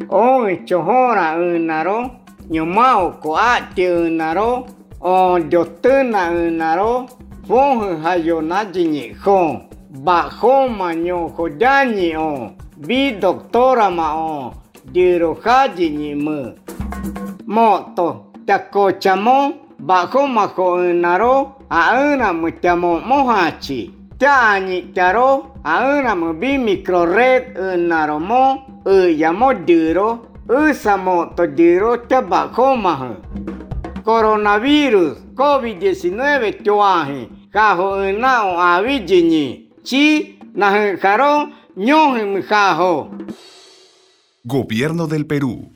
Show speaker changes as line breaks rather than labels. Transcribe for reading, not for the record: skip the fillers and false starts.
Oi chohora unaro, nyomao ko ati unaro, yotuna unaro, fonju hayonajini jo, bajoma ño joyañi vi doctora ma dirojaji mu. Moto takochamo, bajoma jo unaro, auna mutamo mohachi. Tani taro, auna mu bi microred unaro mo. Yamo diro, usamo to diro te bajoma. Coronavirus, COVID-19 tuaje, kajo unao avijini, chi najaro ñoje mjajo.
Gobierno del Perú.